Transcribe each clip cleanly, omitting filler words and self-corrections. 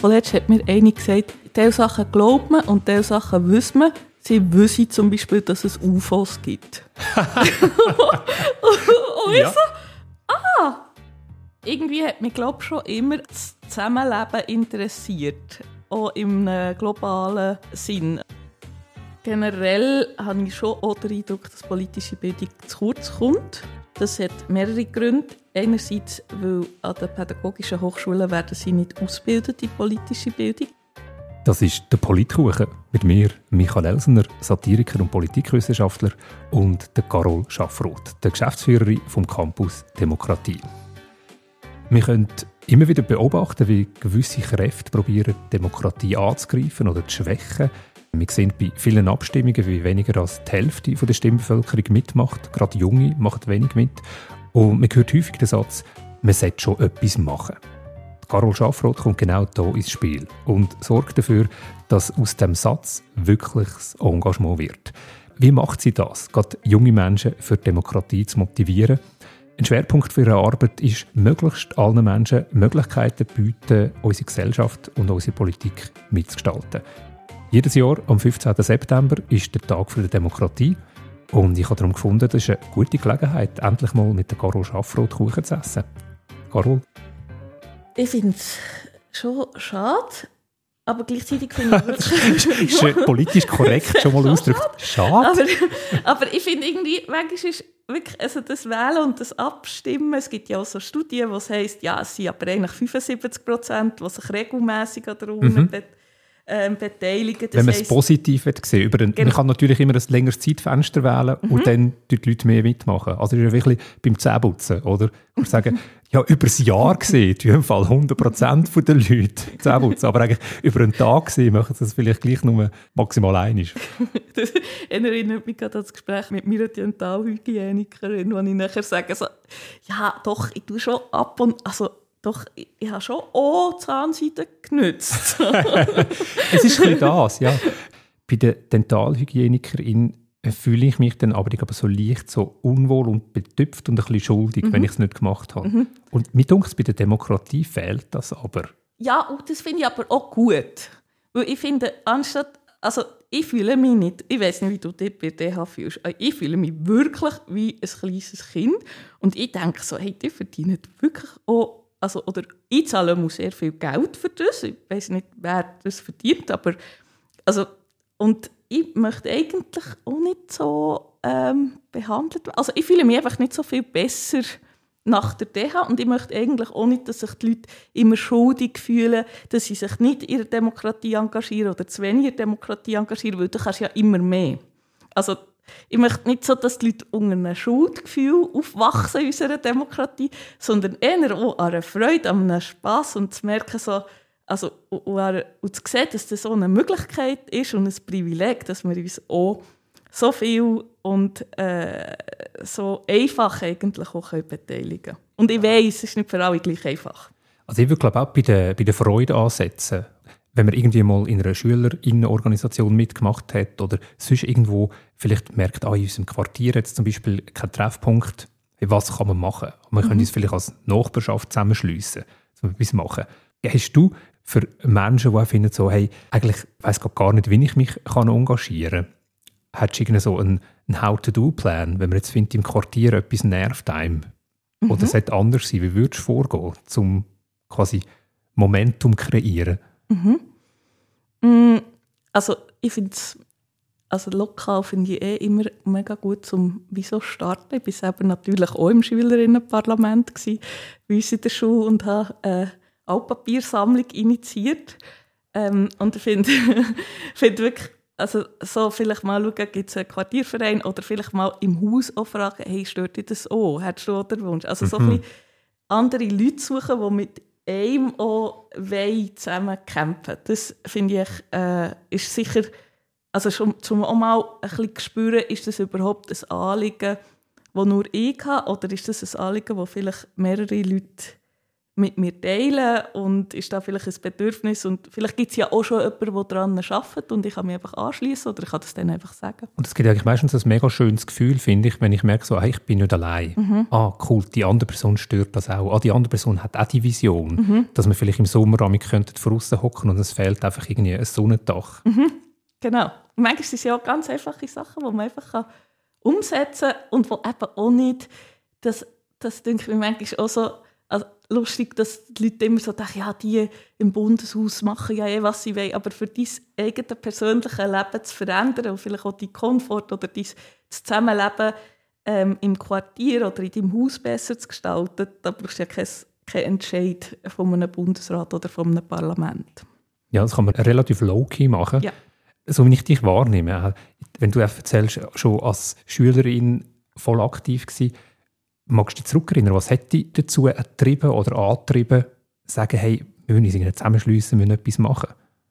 vorletzt hat mir eine gesagt, diese Sachen glaubt man und diese Sachen wüsste man. Sie wissen zum Beispiel, dass es UFOs gibt. Und ich so, irgendwie hat mich, glaube ich, schon immer das Zusammenleben interessiert. Auch im globalen Sinn. Generell habe ich schon auch den Eindruck, dass politische Bildung zu kurz kommt. Das hat mehrere Gründe. Einerseits, weil an den pädagogischen Hochschulen werden sie nicht ausgebildet in politische Bildung. Das ist der Politkuchen mit mir, Michael Elsener, Satiriker und Politikwissenschaftler, und der Carol Schaffroth, der Geschäftsführerin vom Campus Demokratie. Wir können immer wieder beobachten, wie gewisse Kräfte probieren, Demokratie anzugreifen oder zu schwächen. Wir sehen bei vielen Abstimmungen, wie weniger als die Hälfte der Stimmbevölkerung mitmacht. Gerade Junge machen wenig mit. Und man hört häufig den Satz, man sollte schon etwas machen. Carol Schaffroth kommt genau hier ins Spiel und sorgt dafür, dass aus dem Satz wirkliches Engagement wird. Wie macht sie das, gerade junge Menschen für Demokratie zu motivieren? Ein Schwerpunkt für ihre Arbeit ist, möglichst allen Menschen Möglichkeiten zu bieten, unsere Gesellschaft und unsere Politik mitzugestalten. Jedes Jahr am 15. September ist der Tag der Demokratie. Und ich habe darum gefunden, das ist eine gute Gelegenheit, endlich mal mit der Carol Schaffroth Kuchen zu essen. Carol? Ich finde es schon schade, aber gleichzeitig finde ich wirklich... ist politisch korrekt schon mal ausgedrückt. Schade. Aber ich finde irgendwie, manchmal ist wirklich, also das Wählen und das Abstimmen, es gibt ja auch so Studien, wo es heisst, ja, es sind aber eigentlich 75%, die sich regelmässig an der Urne beteiligen. Wenn man es positiv sehen will. Man kann natürlich immer ein längeres Zeitfenster wählen und dann die Leute mehr mitmachen. Also das ist ja wirklich beim Zähneputzen, oder? Man sagen, ja, über das Jahr gesehen, in jedem Fall 100% der Leute Zähneputzen. Aber eigentlich über einen Tag gesehen machen sie das vielleicht gleich nur maximal einmal. Das erinnert mich gerade an das Gespräch mit meiner Dentalhygienikerin, wo ich nachher sage, so, ja, doch, ich tue schon ab und... Also, doch, ich habe schon auch Zahnseide genutzt. Es ist ein bisschen das, ja. Bei der Dentalhygienikerin fühle ich mich dann aber so leicht so unwohl und betüpft und ein bisschen schuldig, wenn ich es nicht gemacht habe. Und mir denke, bei der Demokratie fehlt das aber. Ja, und das finde ich aber auch gut. Weil ich finde, anstatt... Also, ich fühle mich nicht... Ich weiss nicht, wie du dich bei DH fühlst. Ich fühle mich wirklich wie ein kleines Kind. Und ich denke so, hey, die verdienen wirklich auch... Also, oder ich zahle muss sehr viel Geld für das. Ich weiss nicht, wer das verdient, aber also, und ich möchte eigentlich auch nicht so behandelt werden. Also ich fühle mich einfach nicht so viel besser nach der DH und ich möchte eigentlich auch nicht, dass sich die Leute immer schuldig fühlen, dass sie sich nicht in der Demokratie engagieren oder zu wenig in der Demokratie engagieren, weil du kannst ja immer mehr. Also ich möchte nicht so, dass die Leute unter einem Schuldgefühl aufwachsen in unserer Demokratie, sondern eher auch an einer Freude, an einem Spass und zu merken, so, also, und zu sehen, dass das so eine Möglichkeit ist und ein Privileg, dass wir uns auch so viel und so einfach eigentlich auch beteiligen können. Und ich weiss, es ist nicht für alle gleich einfach. Also ich würde glaube auch bei der Freude ansetzen. Wenn man irgendwie mal in einer Schülerinnenorganisation mitgemacht hat oder sonst irgendwo vielleicht merkt, in unserem Quartier jetzt zum Beispiel kein Treffpunkt, was kann man machen? Man könnte uns vielleicht als Nachbarschaft zusammenschliessen, dass wir etwas machen. Hast du für Menschen, die auch finden, so, hey, eigentlich weiss ich gar nicht, wie ich mich engagieren kann, hättest du irgendwie so einen How-to-Do-Plan, wenn man jetzt findet, im Quartier etwas nervt einem oder es sollte anders sein, wie würdest du vorgehen, um quasi Momentum kreieren? Also ich finde es, also lokal finde ich immer mega gut, um wieso starten. Ich war selber natürlich auch im Schülerinnenparlament bei uns in der Schule und habe eine Altpapiersammlung initiiert. Und ich finde wirklich, also so vielleicht mal schauen, gibt es einen Quartierverein oder vielleicht mal im Haus auch fragen, hey, stört dich das auch? Hättest du auch den Wunsch? Also so ein bisschen andere Leute suchen, die mit einem auch zusammen kämpfen. Das finde ich ist sicher, also schon zum auch mal ein bisschen spüren, ist das überhaupt ein Anliegen, das nur ich habe, oder ist das ein Anliegen, das vielleicht mehrere Leute mit mir teilen und ist da vielleicht ein Bedürfnis und vielleicht gibt es ja auch schon jemanden, der daran arbeitet und ich kann mich einfach anschließen oder ich kann das dann einfach sagen. Und es gibt eigentlich meistens ein mega schönes Gefühl, finde ich, wenn ich merke, so, hey, ich bin nicht allein. Cool, die andere Person stört das auch. Die andere Person hat auch die Vision, dass wir vielleicht im Sommer draussen hocken und es fehlt einfach irgendwie ein Sonnendach. Genau. Und manchmal sind es ja auch ganz einfache Sachen, die man einfach umsetzen kann und die eben auch nicht, das denke ich mir manchmal auch so, also lustig, dass die Leute immer so denken, ja, die im Bundeshaus machen ja was sie wollen, aber für dein eigenes persönliches Leben zu verändern und vielleicht auch dein Komfort oder das Zusammenleben im Quartier oder in deinem Haus besser zu gestalten, da brauchst du ja keinen Entscheid von einem Bundesrat oder von einem Parlament. Ja, das kann man relativ low-key machen. Ja. So wie ich dich wahrnehme, wenn du erzählst, schon als Schülerin voll aktiv gewesen, magst du dich zurückerinnern, was hätte dich dazu getrieben oder angetrieben, sagen, hey, wir müssen uns zusammenschliessen, wir müssen etwas machen?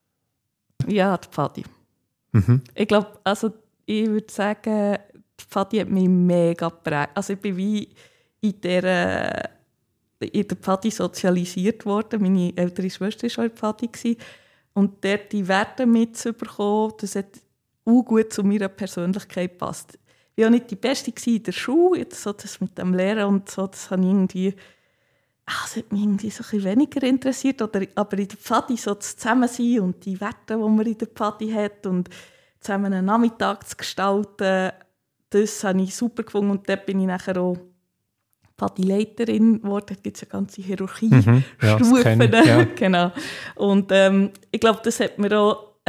Ja, die Pfadi. Ich glaube, also ich würde sagen, die Pfadi hat mich mega geprägt. Also ich bin wie in der Pfadi sozialisiert worden. Meine ältere Schwester war schon in der Pfadi. Und dort die Werte mitzubekommen, das hat auch gut zu meiner Persönlichkeit gepasst. Ich war auch nicht die Beste in der Schule, so das mit dem Lehren und so, das hat mich irgendwie so ein bisschen weniger interessiert. Aber in der Pfadi so das Zusammensein und die Werte, die man in der Pfadi hat und zusammen einen Nachmittag zu gestalten, das habe ich super gefunden. Und dort bin ich nachher auch Pfadi-Leiterin geworden. Da gibt es eine ganze Hierarchie, Stufen. Ja. Genau. Und ich glaube, das hat mir auch die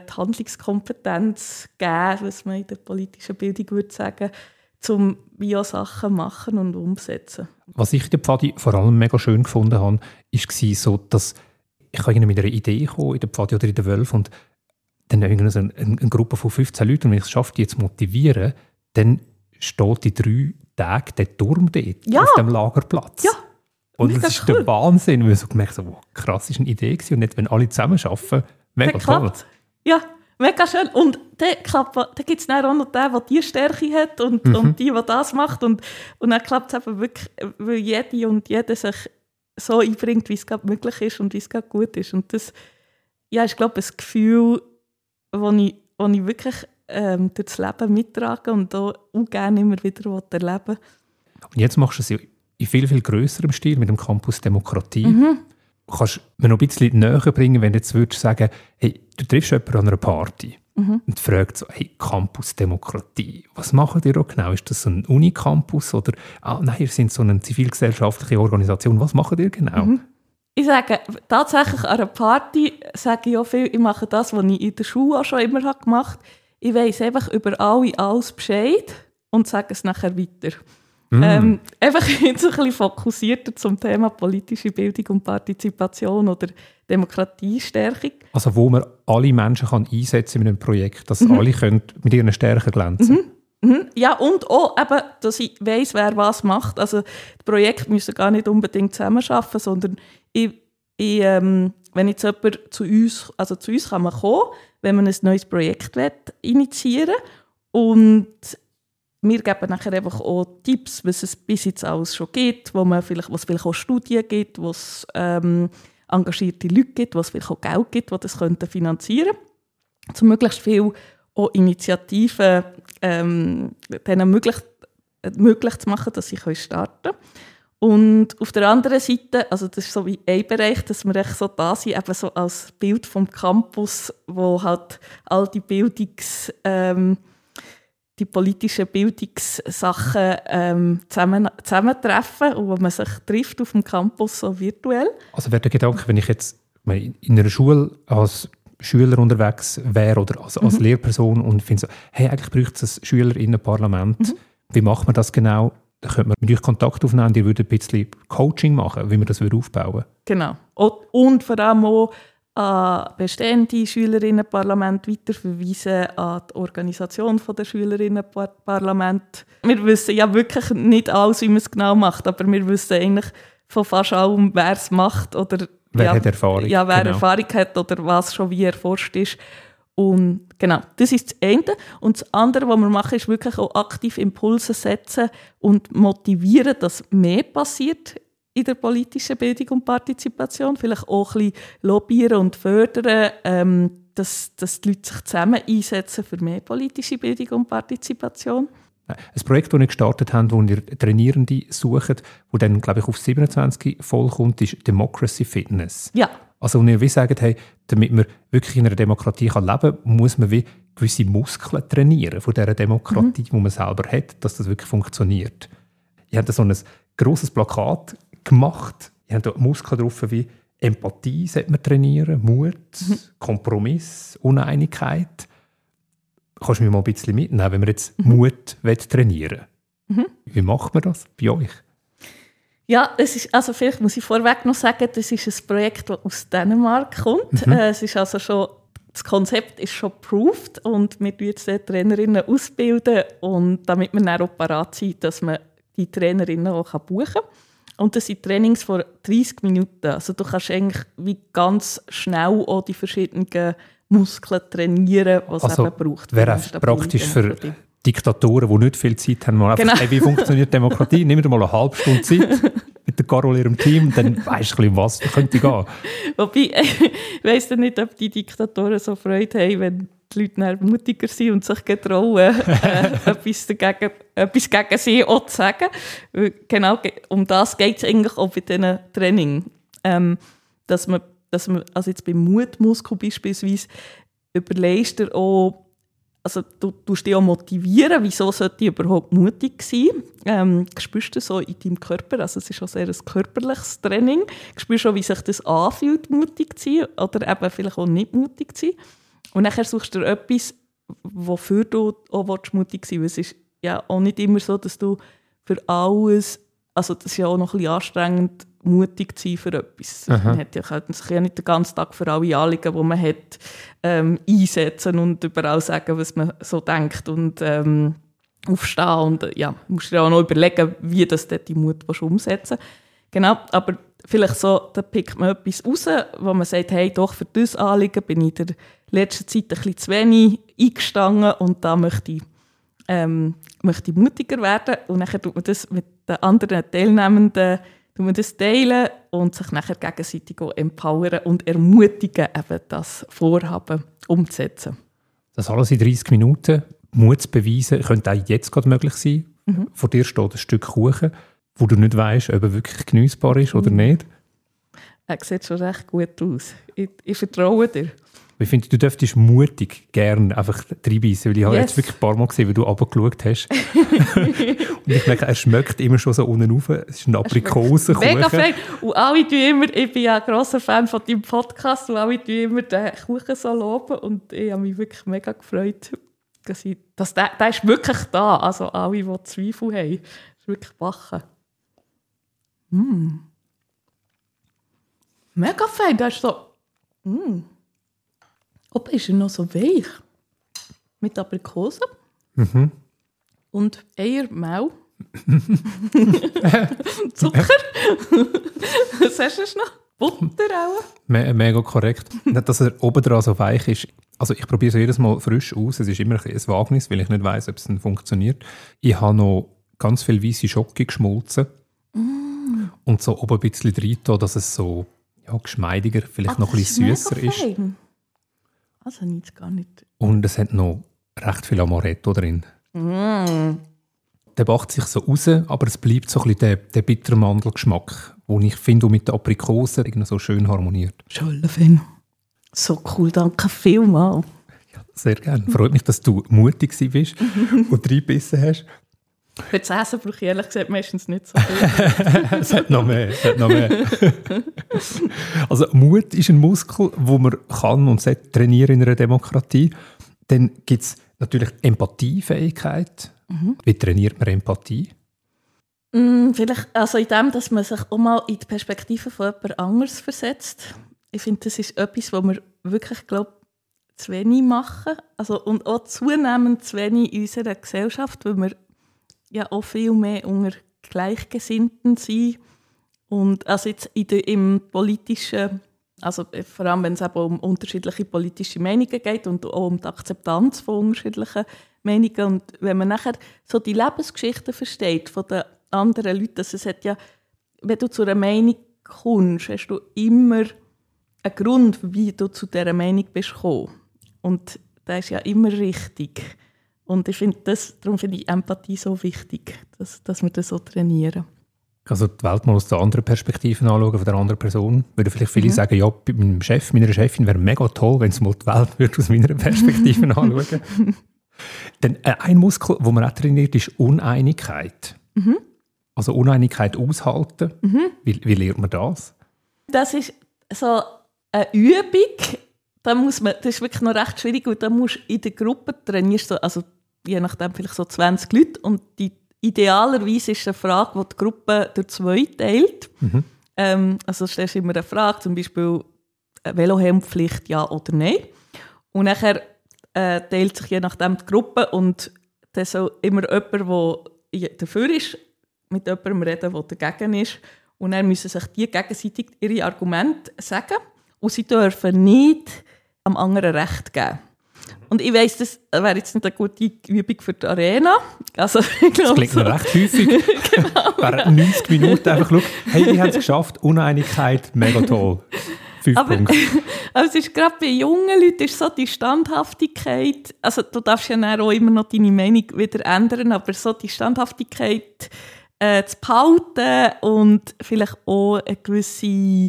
Handlungskompetenz gegeben, was man in der politischen Bildung würde sagen, um wie auch Sachen machen und umsetzen. Was ich in der Pfadi vor allem mega schön gefunden habe, war so, dass ich mit einer Idee kam, in der Pfadi oder in der Wölfe und dann irgendwie so eine Gruppe von 15 Leuten, und wenn ich es schaffe, die zu motivieren, dann steht in 3 Tagen der Turm dort auf dem Lagerplatz. Ja. Und das ist der Wahnsinn, weil ich so gemerkt habe, krass, das war eine Idee gewesen. Und nicht, wenn alle zusammen arbeiten, mega toll. Ja, mega schön. Und dann gibt es dann auch noch den, der die Stärke hat und die das macht. Und dann klappt es eben wirklich, weil jede und jeder sich so einbringt, wie es gerade möglich ist und wie es gerade gut ist. Und das ist, glaube ich, ein Gefühl, das ich wirklich durchs Leben mittrage und auch gerne immer wieder erleben will. Und jetzt machst du es in viel, viel grösserem Stil mit dem Campus Demokratie. Kannst du mir noch ein bisschen näher bringen, wenn du jetzt würdest sagen, hey, du triffst jemanden an einer Party und fragst so, hey, Campus Demokratie, was machen ihr da genau? Ist das ein Unicampus oder nein, ihr seid so eine zivilgesellschaftliche Organisation, was macht ihr genau? Ich sage tatsächlich an einer Party, sage ich auch viel, ich mache das, was ich in der Schule auch schon immer gemacht habe. Ich weiss einfach über alles Bescheid und sage es nachher weiter. Einfach jetzt ein bisschen fokussierter zum Thema politische Bildung und Partizipation oder Demokratiestärkung. Also wo man alle Menschen kann einsetzen mit einem Projekt, dass alle können mit ihren Stärken glänzen. Ja, und auch, eben, dass ich weiss, wer was macht. Also die Projekte müssen gar nicht unbedingt zusammenarbeiten, sondern wenn jetzt jemand zu uns kann man kommen, wenn man ein neues Projekt initiieren will. Und wir geben nachher einfach auch Tipps, was es bis jetzt alles schon gibt, was es vielleicht auch Studien gibt, wo es engagierte Leute gibt, wo es vielleicht auch Geld gibt, die das finanzieren könnten. Um möglichst viel auch Initiativen denen möglich zu machen, dass sie starten können. Und auf der anderen Seite, also das ist so wie ein Bereich, dass wir echt so da sind, eben so als Bild vom Campus, wo halt all die die politischen Bildungssachen zusammentreffen und wo man sich trifft auf dem Campus so virtuell. Also wäre der Gedanke, wenn ich jetzt in einer Schule als Schüler unterwegs wäre oder als Lehrperson und finde so, hey, eigentlich bräuchte es ein Schülerinnenparlament. Wie macht man das genau? Da könnte man mit euch Kontakt aufnehmen, ihr würdet ein bisschen Coaching machen, wie man das aufbauen würde. Genau. Und vor allem auch an bestehende Schülerinnenparlamente weiterverweisen, an die Organisation der Schülerinnenparlamente. Wir wissen ja wirklich nicht alles, wie man es genau macht, aber wir wissen eigentlich von fast allem, wer es macht oder wer hat Erfahrung. Ja, wer Erfahrung hat oder was schon wie erforscht ist. Und genau, das ist das eine. Und das andere, was wir machen, ist wirklich auch aktiv Impulse setzen und motivieren, dass mehr passiert in der politischen Bildung und Partizipation. Vielleicht auch ein bisschen lobbyieren und fördern, dass die Leute sich zusammen einsetzen für mehr politische Bildung und Partizipation. Ein Projekt, das ihr gestartet habt, wo ihr Trainierende sucht, wo dann, glaube ich, auf 27 vollkommt, ist Democracy Fitness. Ja. Also, wo ihr wie sagt, hey, damit man wirklich in einer Demokratie leben kann, muss man wie gewisse Muskeln trainieren von dieser Demokratie, die man selber hat, dass das wirklich funktioniert. Ihr habt so ein grosses Plakat gemacht. Ihr habt da Muskeln drauf wie Empathie sollte man trainieren, Mut, Kompromiss, Uneinigkeit. Kannst du mich mal ein bisschen mitnehmen, wenn man jetzt Mut trainieren will? Wie macht man das bei euch? Ja, es ist, also vielleicht muss ich vorweg noch sagen, das ist ein Projekt, das aus Dänemark kommt. Es ist also schon, das Konzept ist schon approved und wir bilden jetzt Trainerinnen ausbilden, und damit wir dann auch parat sind, dass man die Trainerinnen auch buchen kann. Und das sind Trainings von 30 Minuten. Also du kannst eigentlich wie ganz schnell auch die verschiedenen Muskeln trainieren, was es eben braucht. Wäre praktisch für Diktatoren, die nicht viel Zeit haben, mal einfach, hey, wie funktioniert Demokratie? Nimm dir mal eine halbe Stunde Zeit mit der Carol ihrem Team, dann weisst du ein bisschen, was könnte gehen. Wobei, ich weiss nicht, ob die Diktatoren so Freude haben, wenn die Leute dann mutiger sind und sich getrauen, etwas gegen sie auch zu sagen. Genau, um das geht es eigentlich auch bei diesen Training. Dass man, also jetzt beim Mutmuskel beispielsweise, überlegst du auch, also du tust dich auch motivieren, wieso sollte ich überhaupt mutig sein. Spürst du so in deinem Körper, also es ist auch sehr ein körperliches Training, spürst auch, wie sich das anfühlt, mutig zu sein oder eben vielleicht auch nicht mutig zu sein. Und dann suchst du etwas, wofür du auch mutig sein willst. Es ist ja auch nicht immer so, dass du für alles, also das ist ja auch noch ein bisschen anstrengend, mutig zu sein für etwas. Man hat sich ja nicht den ganzen Tag für alle Anliegen, die man hat, einsetzen und überall sagen, was man so denkt und aufstehen. Und ja, musst dir auch noch überlegen, wie das die Mut umsetzen willst. Genau, aber vielleicht so, da pickt man etwas raus, wo man sagt, hey, doch, für dieses Anliegen bin ich in der letzten Zeit ein bisschen zu wenig eingestanden und da möchte ich mutiger werden. Und dann tut man das mit den anderen Teilnehmenden teilen und sich nachher gegenseitig auch empowern und ermutigen, eben das Vorhaben umzusetzen. Das alles in 30 Minuten, Mut zu beweisen, könnte auch jetzt gerade möglich sein. Vor dir steht ein Stück Kuchen, wo du nicht weisst, ob er wirklich geniessbar ist oder nicht. Er sieht schon recht gut aus. Ich vertraue dir. Ich finde, du dürftest mutig gerne einfach reinbeissen, weil ich habe jetzt wirklich ein paar Mal gesehen, wie du runtergeschaut hast. Und ich merke, er schmeckt immer schon so unten rauf. Es ist ein Aprikosenkuchen. Mega fein. Und alle tun immer, ich bin ja ein grosser Fan von deinem Podcast, und alle tun immer den Kuchen so loben. Und ich habe mich wirklich mega gefreut, dass der ist wirklich da. Also alle, die Zweifel haben, ist wirklich backen. Mega fein, der ist so... Oben ist er noch so weich. Mit Aprikosen. Und Eier, Mehl. Zucker. Was hast du noch? Butter auch. Mega korrekt. Nicht, dass er oben dran so weich ist. Also ich probiere es jedes Mal frisch aus. Es ist immer ein Wagnis, weil ich nicht weiss, ob es dann funktioniert. Ich habe noch ganz viel weisse Schoki geschmolzen. Und so oben ein bisschen rein, dass es so geschmeidiger, vielleicht noch ein bisschen süßer ist. Also nichts gar nicht. Und es hat noch recht viel Amaretto drin. Der backt sich so raus, aber es bleibt so ein bisschen der bittere Mandelgeschmack, den ich finde, mit den Aprikosen so schön harmoniert. Schön. So cool, danke vielmals. Ja, sehr gerne. Freut mich, dass du mutig bist und reingebissen hast. Für das Essen brauche ich ehrlich gesagt meistens nicht so viel. Es hat noch mehr. Also Mut ist ein Muskel, den man kann und sollte trainieren in einer Demokratie. Dann gibt es natürlich Empathiefähigkeit. Wie trainiert man Empathie? Vielleicht also in dem, dass man sich auch mal in die Perspektive von jemand anderes versetzt. Ich finde, das ist etwas, was wir wirklich, zu wenig machen. Also, und auch zunehmend zu wenig in unserer Gesellschaft, weil wir ja auch viel mehr unter Gleichgesinnten sind. Und also jetzt im politischen, also vor allem wenn es eben um unterschiedliche politische Meinungen geht und auch um die Akzeptanz von unterschiedlichen Meinungen. Und wenn man nachher so die Lebensgeschichten versteht von den anderen Leuten, also es hat ja wenn du zu einer Meinung kommst, hast du immer einen Grund, wie du zu dieser Meinung bist gekommen. Und das ist ja immer richtig. Und darum finde ich Empathie so wichtig, dass wir das so trainieren. Also die Welt mal aus der anderen Perspektive anschauen, von der anderen Person. Würden vielleicht viele sagen, ja, bei meinem Chef, meiner Chefin wäre mega toll, wenn sie mal die Welt würde aus meiner Perspektive anschauen. Dann ein Muskel, den man auch trainiert, ist Uneinigkeit. Also Uneinigkeit aushalten. Wie lernt man das? Das ist so eine Übung. Das ist wirklich noch recht schwierig. Und da musst du in der Gruppe trainierst du, also je nachdem vielleicht so 20 Leute. Und idealerweise ist es eine Frage, die die Gruppe durch 2 teilt. Also stellst du immer eine Frage, zum Beispiel Velohelmpflicht, ja oder nein. Und nachher teilt sich je nachdem die Gruppe und dann soll immer jemand, der dafür ist, mit jemandem reden, der dagegen ist. Und dann müssen sich die gegenseitig ihre Argumente sagen. Und sie dürfen nicht am anderen Recht geben. Und ich weiss, das wäre jetzt nicht eine gute Übung für die Arena. Also, das klingt mir recht häufig. Genau. Während 90 Minuten einfach schauen, hey, die haben es geschafft, Uneinigkeit, mega toll. 5 Punkte. Aber es ist gerade bei jungen Leuten ist so die Standhaftigkeit, also du darfst ja dann auch immer noch deine Meinung wieder ändern, aber so die Standhaftigkeit zu behalten und vielleicht auch eine gewisse,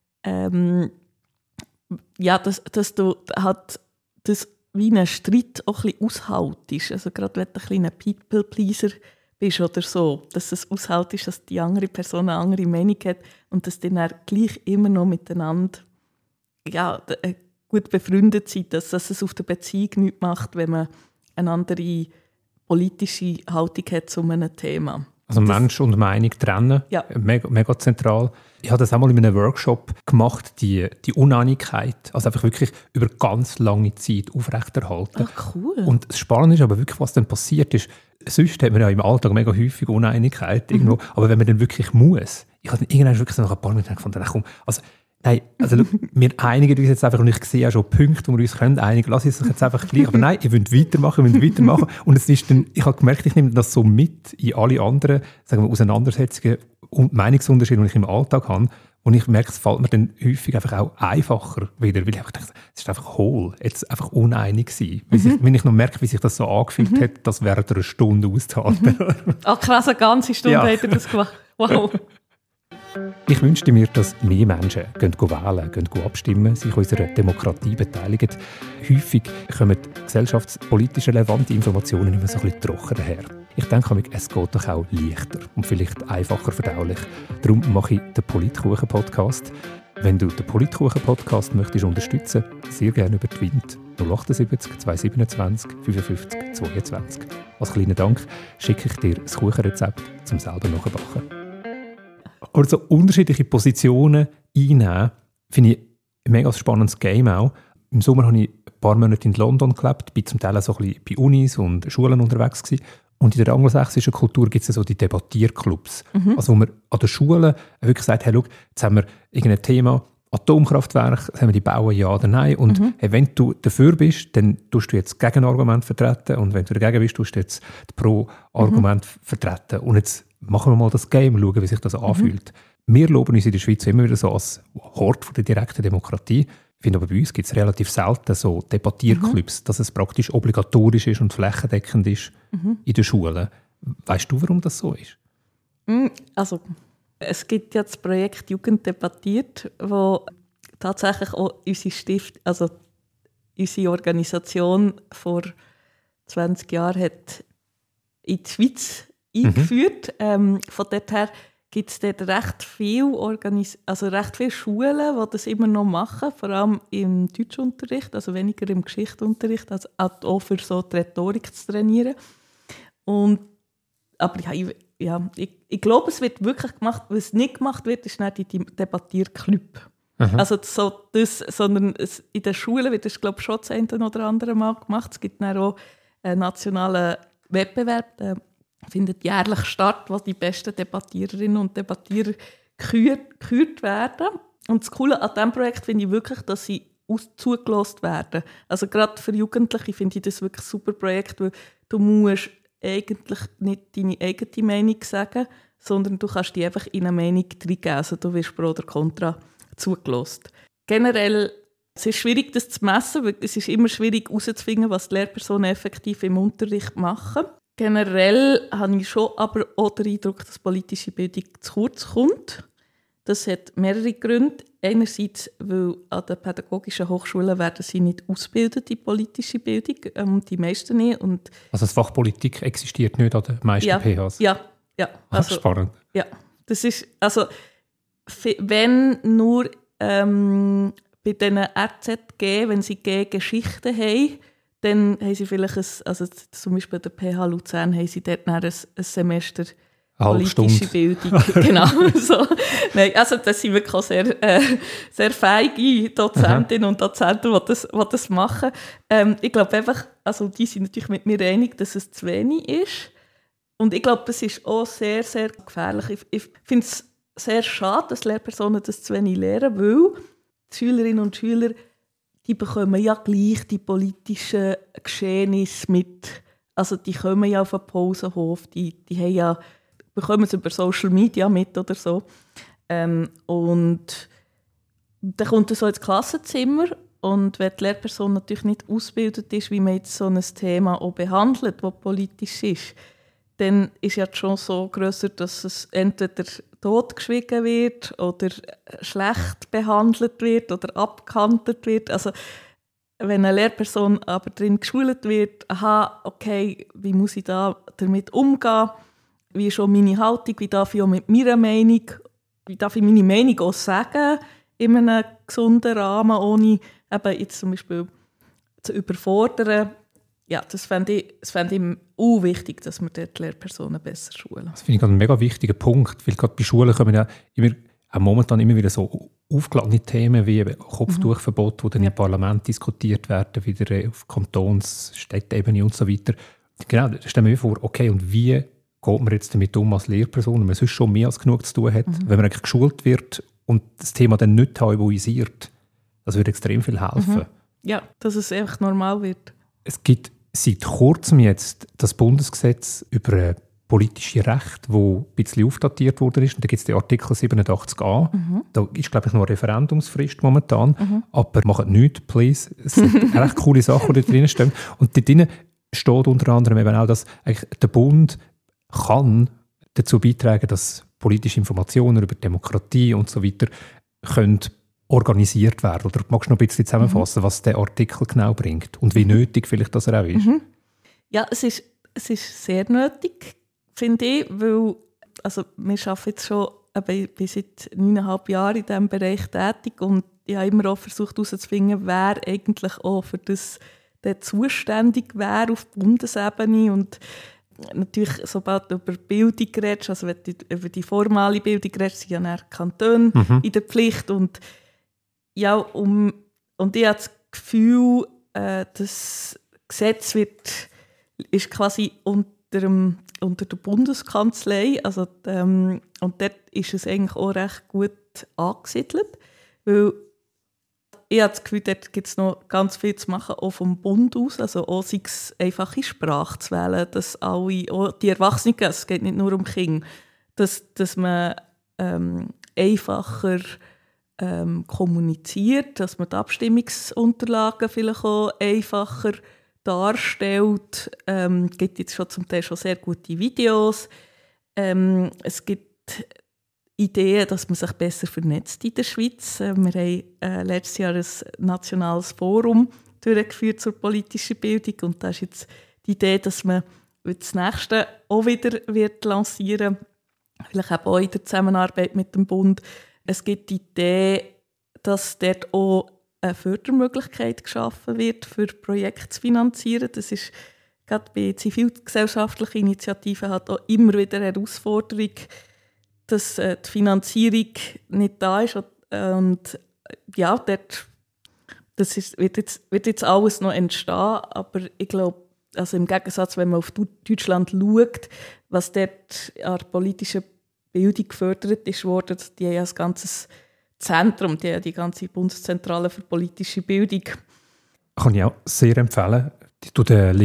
dass du halt das wie einen Streit auch ein bisschen aushaltest. Also gerade wenn du ein kleiner People-Pleaser bist oder so, dass es aushaltest, dass die andere Person eine andere Meinung hat und dass die dann gleich immer noch miteinander gut befreundet sind, dass es auf der Beziehung nichts macht, wenn man eine andere politische Haltung hat zu einem Thema. Also Mensch und Meinung trennen, ja. Mega zentral. Ich habe das auch mal in einem Workshop gemacht, die Uneinigkeit, also einfach wirklich über ganz lange Zeit aufrechterhalten. Ach, cool. Und das Spannende ist aber wirklich, was dann passiert ist, sonst hat man ja im Alltag mega häufig Uneinigkeit irgendwo, aber wenn man dann wirklich muss, ich habe dann irgendwann wirklich so nach ein paar Minuten gefunden, also wir einigen uns jetzt einfach, und ich sehe auch schon Punkte, wo wir uns können einigen, lass uns jetzt einfach gleich, aber nein, ihr wollt weitermachen. Und es ist dann, ich habe gemerkt, ich nehme das so mit in alle anderen, sagen wir, Auseinandersetzungen und Meinungsunterschiede, die ich im Alltag habe, und ich merke, es fällt mir dann häufig einfach auch einfacher wieder, weil ich einfach denke, es ist einfach hohl, jetzt einfach uneinig sein. Wenn ich noch merke, wie sich das so angefühlt hat, das während einer Stunde auszuhalten. Ach krass, eine ganze Stunde hat er das gemacht. Wow. Ich wünschte mir, dass mehr Menschen wählen, abstimmen, sich an unserer Demokratie beteiligen. Häufig kommen gesellschaftspolitisch relevante Informationen immer so ein bisschen trocken daher. Ich denke, es geht doch auch leichter und vielleicht einfacher verdaulich. Darum mache ich den Politkuchen-Podcast. Wenn du den Politkuchen-Podcast möchtest unterstützen, sehr gerne über die Wind 078 227 55 22. Als kleinen Dank schicke ich dir das Kuchenrezept zum selber nachbacken. Aber so unterschiedliche Positionen einnehmen, finde ich ein mega spannendes Game auch. Im Sommer habe ich ein paar Monate in London gelebt, bin zum Teil auch so ein bisschen bei Unis und Schulen unterwegs gewesen. Und in der angelsächsischen Kultur gibt es so die Debattierclubs. Also wo man an der Schule wirklich sagt, hey, schau, jetzt haben wir irgendein Thema, Atomkraftwerk, haben wir die bauen, ja oder nein. Und hey, wenn du dafür bist, dann tust du jetzt Gegenargument vertreten. Und wenn du dagegen bist, tust du jetzt das Pro-Argument vertreten. Und jetzt machen wir mal das Game, schauen, wie sich das anfühlt. Wir loben uns in der Schweiz immer wieder so als Hort von der direkten Demokratie. Ich finde aber bei uns gibt es relativ selten so Debattierclubs, dass es praktisch obligatorisch ist und flächendeckend ist in den Schulen. Weißt du, warum das so ist? Also, es gibt ja das Projekt Jugend debattiert, wo tatsächlich auch unsere Organisation vor 20 Jahren hat in die Schweiz eingeführt. Von dort her gibt es dort recht viele Schulen, die das immer noch machen, vor allem im Deutschunterricht, also weniger im Geschichtsunterricht, also auch für so die Rhetorik zu trainieren. Aber ich glaube, es wird wirklich gemacht. Was nicht gemacht wird, ist nicht die Debattierclub. Also sondern in den Schulen wird das, glaube ich, schon das eine oder andere Mal gemacht. Es gibt dann auch einen nationalen Wettbewerb, der findet jährlich statt, wo die besten Debattiererinnen und Debattierer gekürt werden. Und das Coole an diesem Projekt finde ich wirklich, dass sie zugelassen werden. Also gerade für Jugendliche finde ich das wirklich ein super Projekt, weil du musst eigentlich nicht deine eigene Meinung sagen, sondern du kannst die einfach in eine Meinung reingeben. Also du wirst pro oder contra zugelassen. Generell es ist schwierig, das zu messen, weil es ist immer schwierig herauszufinden, was die Lehrpersonen effektiv im Unterricht machen. Generell habe ich schon aber auch den Eindruck, dass politische Bildung zu kurz kommt. Das hat mehrere Gründe. Einerseits, weil an den pädagogischen Hochschulen werden sie nicht ausgebildet in politische Bildung, die meisten nicht. Und also das Fach Politik existiert nicht an den meisten PHs? Ja. Also, spannend. Ja, das ist, also wenn nur bei diesen RZG, wenn sie Geschichten haben, dann haben sie vielleicht, also zum Beispiel der PH Luzern, haben sie dort ein Semester politische Bildung. Genau, so. Nein, also das sind wirklich auch sehr, sehr feige Dozentinnen und Dozenten, die das machen. Ich glaube einfach, also die sind natürlich mit mir einig, dass es zu wenig ist. Und ich glaube, es ist auch sehr, sehr gefährlich. Ich finde es sehr schade, dass Lehrpersonen das zu wenig lernen, weil die Schülerinnen und Schüler, die bekommen ja gleich die politischen Geschehnisse mit. Also die kommen ja auf den Pausenhof, die haben ja, bekommen es über Social Media mit oder so. Und dann kommt er so ins Klassenzimmer und wenn die Lehrperson natürlich nicht ausgebildet ist, wie man jetzt so ein Thema auch behandelt, das politisch ist, dann ist ja die Chance so grösser, dass es entweder totgeschwiegen wird oder schlecht behandelt wird oder abgehandelt wird. Also wenn eine Lehrperson aber drin geschult wird, aha, okay, wie muss ich da damit umgehen? Wie ist schon meine Haltung? Wie darf ich auch mit meiner Meinung, wie darf ich meine Meinung auch sagen in einem gesunden Rahmen, ohne eben jetzt zum Beispiel zu überfordern? Ja, das fände ich auch wichtig, dass wir dort die Lehrpersonen besser schulen. Das finde ich einen mega wichtigen Punkt, weil gerade bei Schulen kommen ja momentan immer wieder so aufgeladene Themen wie Kopftuchverbot, die dann im Parlament diskutiert werden, wieder auf Kantons-, Städteebene und so weiter. Genau, da stellen wir mir vor, okay, und wie geht man jetzt damit um als Lehrperson, wenn man sonst schon mehr als genug zu tun hat, wenn man eigentlich geschult wird und das Thema dann nicht tabuisiert? Das würde extrem viel helfen. Ja, dass es einfach normal wird. Es gibt seit kurzem jetzt das Bundesgesetz über politische Rechte, das ein bisschen aufdatiert worden ist. Und da gibt es den Artikel 87a. Da ist, glaube ich, noch eine Referendumsfrist momentan. Aber macht nichts, please. Es sind echt coole Sachen, die da drin stehen. Und da drin steht unter anderem eben auch, dass eigentlich der Bund kann dazu beitragen, dass politische Informationen über Demokratie und so weiter können organisiert werden. Oder magst du noch ein bisschen zusammenfassen, was der Artikel genau bringt und wie nötig vielleicht das er auch ist? Ja, es ist sehr nötig, finde ich, weil also wir arbeiten jetzt schon bin seit 9,5 Jahren in diesem Bereich tätig und ich habe immer auch versucht herauszufinden, wer eigentlich auch für das zuständig wäre auf Bundesebene. Und natürlich, sobald du über Bildung redest, also wenn du über die formale Bildung redest, sind ja dann Kantone in der Pflicht. Und ja, und ich habe das Gefühl, das Gesetz ist quasi unter der Bundeskanzlei, also, und dort ist es eigentlich auch recht gut angesiedelt, weil ich habe das Gefühl, dort gibt es noch ganz viel zu machen, auch vom Bund aus, also auch sei es einfache Sprache zu wählen, dass alle, auch die Erwachsenen, es geht nicht nur um Kinder, dass man einfacher kommuniziert, dass man die Abstimmungsunterlagen vielleicht auch einfacher darstellt. Es gibt jetzt zum Teil schon sehr gute Videos. Es gibt Ideen, dass man sich besser vernetzt in der Schweiz. Wir haben letztes Jahr ein nationales Forum durchgeführt zur politischen Bildung und da ist jetzt die Idee, dass man das nächste auch wieder lancieren wird, vielleicht auch in der Zusammenarbeit mit dem Bund. Es gibt die Idee, dass dort auch eine Fördermöglichkeit geschaffen wird, für Projekte zu finanzieren. Das ist gerade bei zivilgesellschaftlichen Initiativen hat auch immer wieder eine Herausforderung, dass die Finanzierung nicht da ist. Und ja, dort, wird jetzt alles noch entstehen, aber ich glaube, also im Gegensatz, wenn man auf Deutschland schaut, was dort an der politischen Bildung gefördert ist worden, die haben ja ein ganzes Zentrum, die ganze Bundeszentrale für politische Bildung. Kann ich auch sehr empfehlen. Ich tue den Link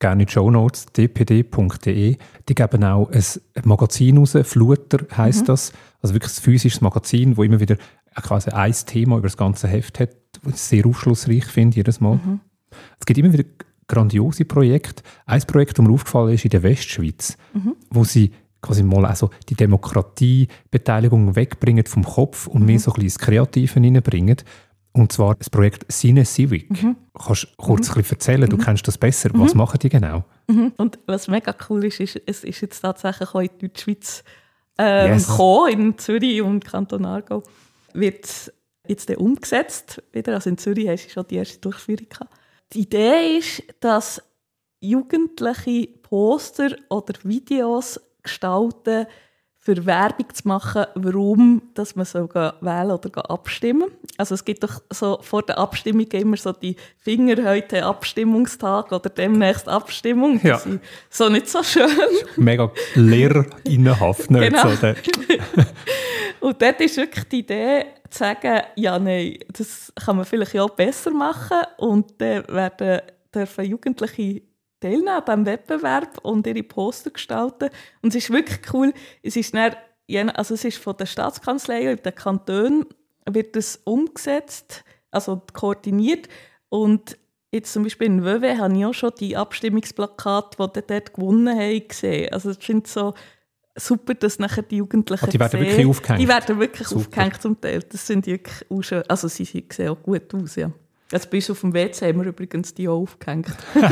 gerne in die Shownotes, dpd.de. Die geben auch ein Magazin raus, Fluter heisst das. Also wirklich ein physisches Magazin, wo immer wieder quasi ein Thema über das ganze Heft hat, das ich sehr aufschlussreich finde, jedes Mal. Es gibt immer wieder grandiose Projekte. Ein Projekt, das mir aufgefallen ist in der Westschweiz, wo sie quasi mal also die Demokratiebeteiligung wegbringen vom Kopf und mehr so ein bisschen das Kreative reinbringen. Und zwar das Projekt Cine Civic. Kannst du kurz ein bisschen erzählen, du kennst das besser. Was machen die genau? Und was mega cool ist, es ist jetzt tatsächlich auch in die Deutschschweiz gekommen, in Zürich und Kanton Aargau. Wird jetzt umgesetzt wieder. Also in Zürich hast du schon die erste Durchführung gehabt. Die Idee ist, dass Jugendliche Poster oder Videos gestalten, für Werbung zu machen, warum dass man so wählen oder abstimmen. Also es gibt doch so vor der Abstimmung immer so die Finger, heute Abstimmungstag oder demnächst Abstimmung. Ja. Das ist so nicht so schön. Mega lehrerinnenhaft. Genau. Und dort ist wirklich die Idee, zu sagen, ja, nein, das kann man vielleicht ja auch besser machen und dann dürfen Jugendliche teilnehmen an diesem Wettbewerb und ihre Poster gestalten. Und es ist wirklich cool, es ist von der Staatskanzlei und den Kantonen wird das umgesetzt, also koordiniert. Und jetzt zum Beispiel in WW habe ich auch schon die Abstimmungsplakate, die dort gewonnen haben, gesehen. Also ich finde es so super, dass nachher die Jugendlichen die werden wirklich aufgehängt? Die werden wirklich super. Aufgehängt zum Teil. Das sind wirklich auch schön. Also sie sehen auch gut aus, ja. Also bis auf dem WC haben wir übrigens die auch aufgehängt.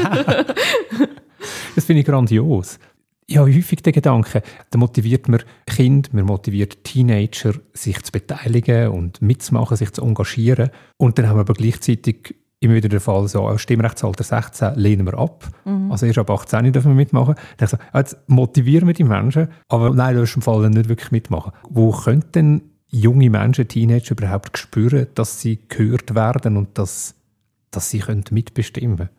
Das finde ich grandios. Ich habe häufig den Gedanken, da motiviert man Kinder, man motiviert Teenager, sich zu beteiligen und mitzumachen, sich zu engagieren. Und dann haben wir aber gleichzeitig immer wieder den Fall, so Stimmrechtsalter 16 lehnen wir ab. Also erst ab 18 dürfen wir mitmachen. Dann habe ich gesagt, jetzt motivieren wir die Menschen, aber nein, du wirst im Fall nicht wirklich mitmachen. Wo könnten denn junge Menschen, Teenager überhaupt spüren, dass sie gehört werden und dass sie mitbestimmen können?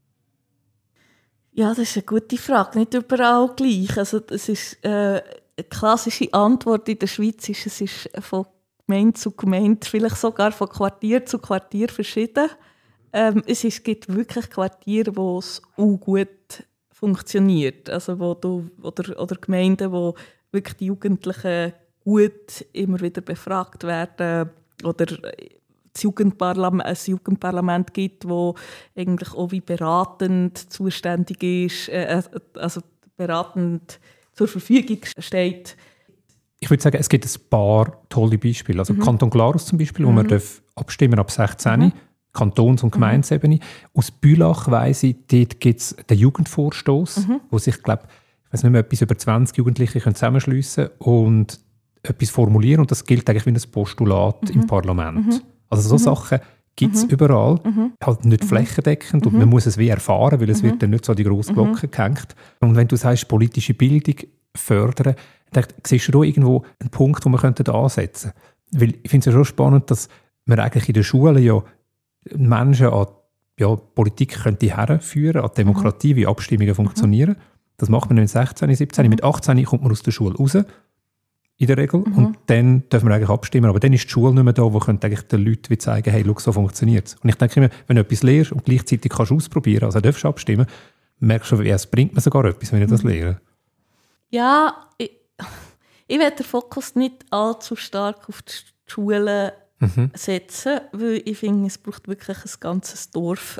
Ja, das ist eine gute Frage. Nicht überall gleich. Also das ist eine klassische Antwort in der Schweiz ist, es ist von Gemeinde zu Gemeinde, vielleicht sogar von Quartier zu Quartier verschieden. Es gibt wirklich Quartiere, wo es auch gut funktioniert. Also oder Gemeinden, wo wirklich die Jugendlichen gut immer wieder befragt werden oder ein Jugendparlament gibt, das eigentlich auch wie beratend zuständig ist, also beratend zur Verfügung steht. Ich würde sagen, es gibt ein paar tolle Beispiele. Also Kanton Glarus zum Beispiel, wo man abstimmen ab 16, Kantons- und Gemeindesebene. Aus Bülach weiss ich, dort gibt es den Jugendvorstoss, wo sich, glaube ich weiß nicht mehr, etwas über 20 Jugendliche zusammenschliessen und etwas formulieren. Und das gilt eigentlich wie ein Postulat im Parlament. Also so Sachen gibt es überall, halt nicht flächendeckend und man muss es wie erfahren, weil es wird dann nicht so an die grosse Glocke gehängt. Und wenn du sagst, politische Bildung fördern, dann siehst du da irgendwo einen Punkt, wo man ansetzen könnte. Weil ich finde es ja schon spannend, dass man eigentlich in den Schulen ja Menschen an Politik könnte herführen, an Demokratie, wie Abstimmungen funktionieren. Das macht man mit 16, 17, mit 18 kommt man aus der Schule raus. In der Regel. Und dann dürfen wir eigentlich abstimmen. Aber dann ist die Schule nicht mehr da, wo eigentlich den Leuten wie zeigen, hey, schau, so funktioniert es. Und ich denke immer, wenn du etwas lehrst und gleichzeitig kannst du ausprobieren, also darfst du abstimmen, merkst du, es bringt mir sogar etwas, wenn ich das lehre. Ja, ich will den Fokus nicht allzu stark auf die Schulen setzen, weil ich finde, es braucht wirklich ein ganzes Dorf,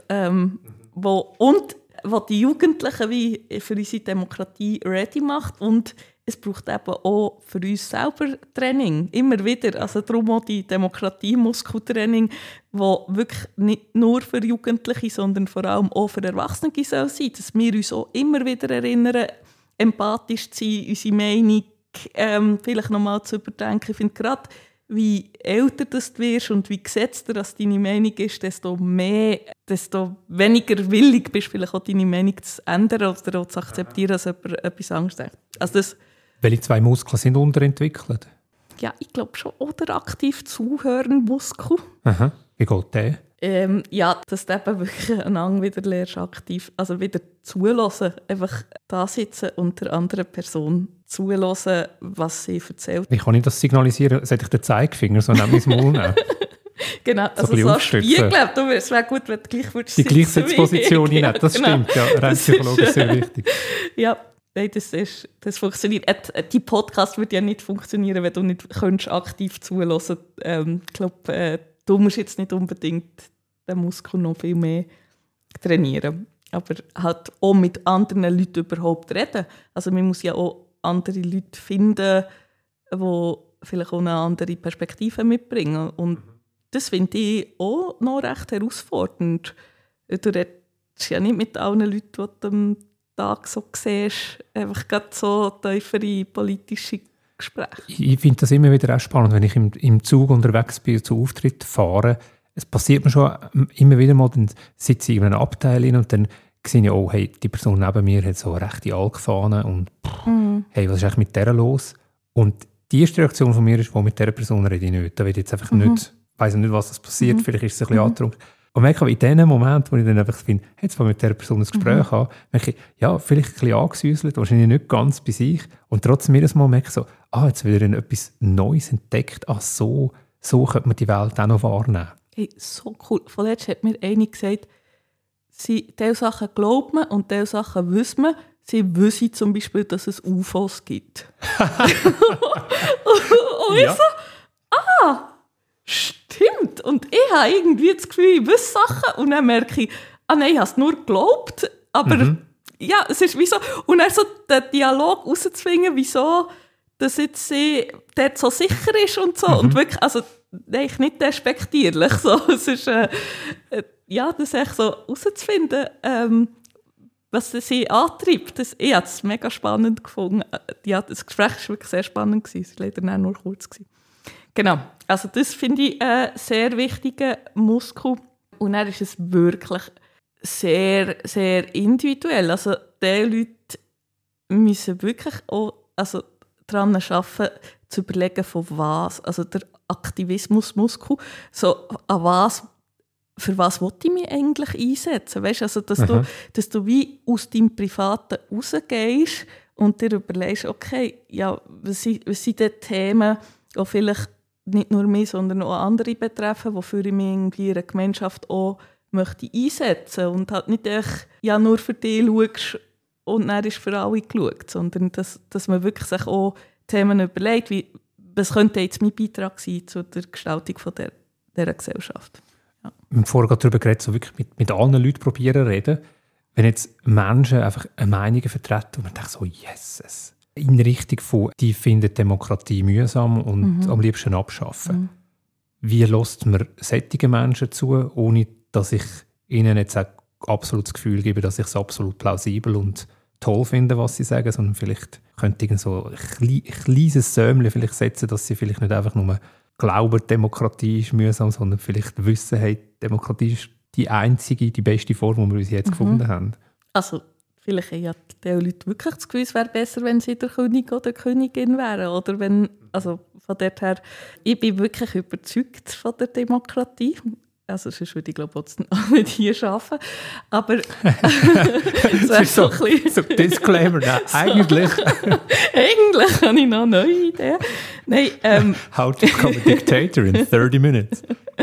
wo die Jugendlichen wie für unsere Demokratie ready macht und es braucht eben auch für uns selber Training, immer wieder. Also darum auch die Demokratie-Muskeltraining, wo wirklich nicht nur für Jugendliche, sondern vor allem auch für Erwachsene soll sein, dass wir uns auch immer wieder erinnern, empathisch zu sein, unsere Meinung vielleicht nochmal zu überdenken. Ich finde gerade, wie älter du wirst und wie gesetzter das deine Meinung ist, desto weniger willig bist du vielleicht auch deine Meinung zu ändern oder auch zu akzeptieren, dass jemand etwas anderes denkt. Also welche 2 Muskeln sind unterentwickelt? Ja, ich glaube schon. Oder aktiv zuhören Muskel. Aha. Wie geht der? Ja, dass du eben wirklich einander wieder lernst, aktiv, also wieder zuhören, einfach da sitzen und der anderen Person zuhören, was sie erzählt. Wie kann ich das signalisieren? Sollte ich den Zeigefinger so neben meinem Maul nehmen? Genau, also so ein Spiegel, es wäre gut, wenn du gleich würdest die Gleichsitzposition hinein, das stimmt, ja, rein psychologisch sehr wichtig. Ja, nein, das funktioniert. Die Podcast würde ja nicht funktionieren, wenn du nicht aktiv zuhören könntest. Ich glaube, du musst jetzt nicht unbedingt den Muskel noch viel mehr trainieren. Aber halt auch mit anderen Leuten überhaupt reden. Also man muss ja auch andere Leute finden, die vielleicht auch eine andere Perspektive mitbringen. Und das finde ich auch noch recht herausfordernd. Du redest ja nicht mit allen Leuten, die du am Tag so siehst, einfach gerade so tiefere politische Gespräche. Ich finde das immer wieder auch spannend, wenn ich im Zug unterwegs bin, zu Auftritten fahre. Es passiert mir schon immer wieder mal, dann sitze ich in einem Abteil hin und dann sehe ich, oh, hey, die Person neben mir hat so eine rechte Alk-Fahne und hey, was ist eigentlich mit der los? Und die erste Reaktion von mir ist, mit dieser Person rede ich nicht. Da will ich jetzt einfach nicht, weiss nicht, was das passiert, vielleicht ist es ein bisschen angetrunken. Und merke aber in dem Moment, wo ich dann einfach finde, jetzt mal mit dieser Person ein Gespräch haben, merke ich, ja, vielleicht ein bisschen angesäuselt, wahrscheinlich nicht ganz bei sich. Und trotzdem jedes Mal merke ich so, jetzt wird etwas Neues entdeckt. So könnte man die Welt auch noch wahrnehmen. Hey, so cool. Vorletzt hat mir eine gesagt, diese Sachen glaubt man und diese Sachen wissen man. Sie wissen zum Beispiel, dass es UFOs gibt. Und ich so, stimmt. Und ich habe irgendwie das Gefühl, ich wüsste Sachen. Und dann merke ich, nein, ich habe es nur geglaubt. Aber ja, es ist wie so. Und dann so den Dialog rauszuzwingen, wieso dass jetzt sie dort so sicher ist und so. Und wirklich, also eigentlich nicht despektierlich. So. Es ist, das echt so rauszufinden, was sie antreibt. Ich habe es mega spannend gefunden. Ja, das Gespräch war wirklich sehr spannend. Es war leider nur kurz. Genau, also das finde ich einen sehr wichtigen Muskel. Und dann ist es wirklich sehr, sehr individuell. Also die Leute müssen wirklich auch daran arbeiten, zu überlegen, von was. Also der Aktivismusmuskel, so an was, für was will ich mich eigentlich einsetzen? Weißt, also, dass du wie aus deinem Privaten rausgehst und dir überlegst, okay, ja, was sind die Themen, die vielleicht nicht nur mich, sondern auch andere betreffen, wofür ich mich irgendwie in einer Gemeinschaft auch möchte einsetzen und halt nicht echt, ja, nur für dich schaust und dann ist für alle geschaut, sondern dass man wirklich sich auch Themen überlegt, wie, was könnte jetzt mein Beitrag sein zu der Gestaltung von dieser Gesellschaft. Ja. Wir haben vorher darüber geredet, so wirklich mit allen Leuten probieren zu reden. Wenn jetzt Menschen einfach eine Meinung vertreten und man denkt so, yes, in Richtung von, die finden Demokratie mühsam und am liebsten abschaffen. Wie lässt man solche Menschen zu, ohne dass ich ihnen jetzt auch absolut das Gefühl gebe, dass ich es absolut plausibel und toll finde, was sie sagen, sondern vielleicht könnte ich so ein kleines Säumchen vielleicht setzen, dass sie vielleicht nicht einfach nur glauben, Demokratie ist mühsam, sondern vielleicht wissen, hey, Demokratie ist die einzige, die beste Form, die wir bis jetzt gefunden haben. Also vielleicht haben ja die Leute wirklich das Gefühl, es wäre besser, wenn sie der König oder Königin wären. Oder wenn, also von dort her, ich bin wirklich überzeugt von der Demokratie. Also sonst würde ich glaube ich auch nicht hier arbeiten. Aber das ist so ein bisschen... So Disclaimer, nein, eigentlich... eigentlich habe ich noch eine neue Idee. Nein, How to become a dictator in 30 minutes.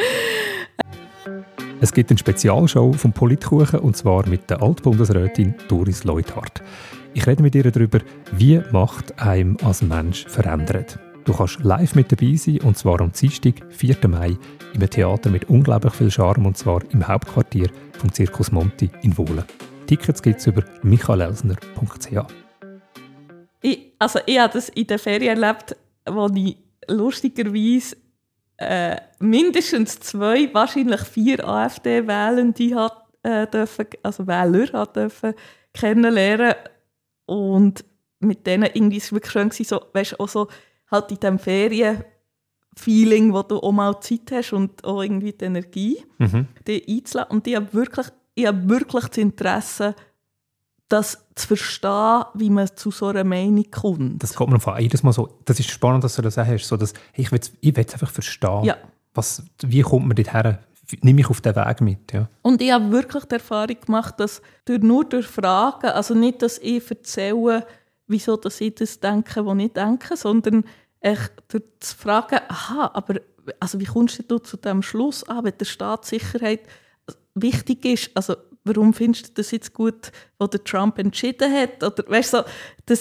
Es gibt eine Spezialshow vom Politkuchen, und zwar mit der Altbundesrätin Doris Leuthard. Ich rede mit ihr darüber, wie Macht einem als Mensch verändert. Du kannst live mit dabei sein, und zwar am Dienstag, 4. Mai, im Theater mit unglaublich viel Charme, und zwar im Hauptquartier vom Circus Monti in Wohlen. Tickets gibt es über michaelelsner.ch. Ich habe das in der Ferien erlebt, wo ich lustigerweise mindestens 2, wahrscheinlich 4 AfD-Wählende Wähler dürfen kennenlernen. Und mit denen irgendwie ist es wirklich schön gewesen, so, weißt, auch so halt in diesem Ferien-Feeling, wo du auch mal Zeit hast und auch irgendwie die Energie, die einzulassen. Und ich habe wirklich das Interesse, das zu verstehen, wie man zu so einer Meinung kommt. Das kommt mir vor jedes Mal so, das ist spannend, dass du das sagst, so dass, ich will es einfach verstehen. Ja. Wie kommt man dorthin? Nimm mich auf den Weg mit. Ja. Und ich habe wirklich die Erfahrung gemacht, dass nur durch Fragen, also nicht, dass ich erzähle, wieso dass ich das denke, was ich denke, sondern echt durch zu fragen, aber also wie kommst du zu diesem Schluss an, wenn der Staatssicherheit wichtig ist? Also warum findest du das jetzt gut, was der Trump entschieden hat? Oder weißt du,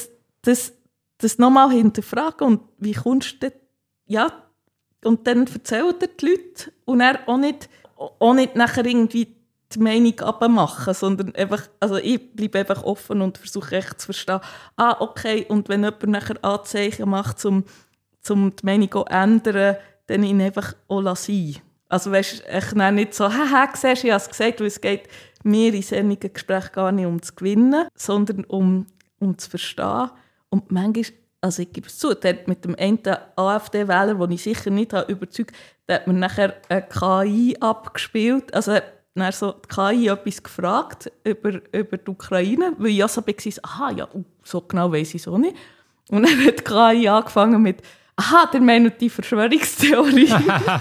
das nochmal hinterfragen und wie kommst du ja, und dann erzählen dir die Leute und er auch nicht nachher irgendwie die Meinung abmachen, sondern einfach, also ich bleibe einfach offen und versuche echt zu verstehen, okay, und wenn jemand nachher Anzeichen macht, um die Meinung zu ändern, dann ihn einfach auch sein. Also weißt du, nicht so, siehst du, ich habe es gesagt, weil es geht mir in solchen Gesprächen gar nicht um zu gewinnen, sondern um zu verstehen. Und manchmal, also ich gebe es zu, der mit dem einen AfD-Wähler, den ich sicher nicht habe überzeugt, der hat mir nachher eine KI abgespielt, also dann so die KI etwas gefragt über die Ukraine, weil ich auch so war, so genau weiss ich es auch nicht. Und dann hat die KI angefangen mit, der meint die Verschwörungstheorie.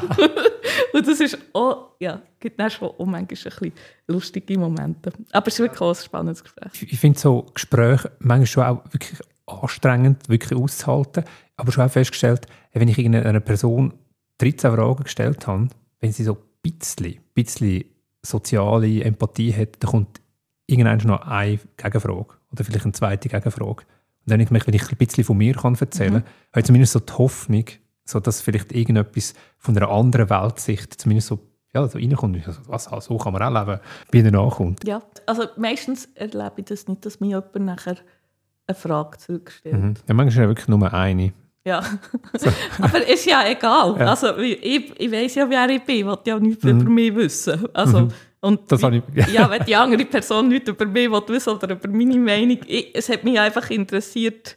Und das ist auch, gibt dann schon auch manchmal ein bisschen lustige Momente. Aber es ist wirklich auch ein spannendes Gespräch. Ich finde so Gespräche manchmal schon auch wirklich anstrengend, wirklich auszuhalten. Aber schon auch festgestellt, wenn ich irgendeiner Person 13 Fragen gestellt habe, wenn sie so ein bisschen soziale Empathie hat, dann kommt irgendwann noch eine Gegenfrage oder vielleicht eine zweite Gegenfrage. Und wenn ich ein bisschen von mir erzählen kann, habe ich zumindest so die Hoffnung, so dass vielleicht irgendetwas von einer anderen Weltsicht zumindest so reinkommt. So kann man auch leben, wie er nachkommt. Ja, also meistens erlebe ich das nicht, dass mir jemand nachher eine Frage zurückstellt. Ja, manchmal ist ja wirklich nur eine. Ja, so. Aber ist ja egal. Ja. Also, ich weiss ja, wer ich bin. Ich will ja nichts über mich wissen. Also, und das wenn die andere Person nichts über mich wissen oder über meine Meinung, es hat mich einfach interessiert,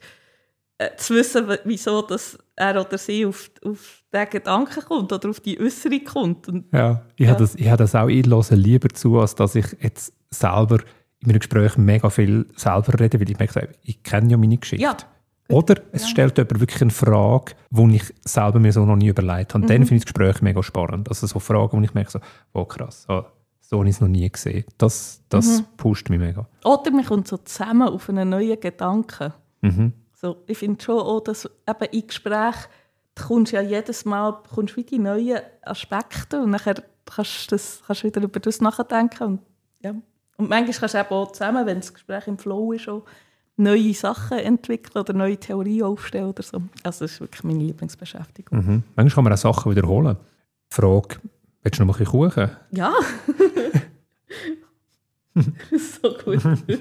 zu wissen, wieso dass er oder sie auf diesen Gedanken kommt oder auf die Äußerung kommt. Und, ich habe das auch lieber zu, als dass ich jetzt selber in einem Gespräch mega viel selber rede, weil ich merke, ich kenne ja meine Geschichte. Ja. Oder es stellt jemand wirklich eine Frage, die ich selber mir so noch nie überlegt habe. Und dann finde ich das Gespräch mega spannend. Also so Fragen, wo ich merke, krass, so habe ich es noch nie gesehen. Das pusht mich mega. Oder man kommt so zusammen auf einen neuen Gedanken. So, ich finde schon auch, dass eben in Gesprächen kommst ja jedes Mal wie die neuen Aspekte und dann kannst du wieder über das nachdenken. Und manchmal kannst du eben auch zusammen, wenn das Gespräch im Flow ist, auch neue Sachen entwickeln oder neue Theorien aufstellen oder so. Also das ist wirklich meine Lieblingsbeschäftigung. Manchmal kann man auch Sachen wiederholen. Die Frage, willst du noch ein bisschen Kuchen? Ja. So gut.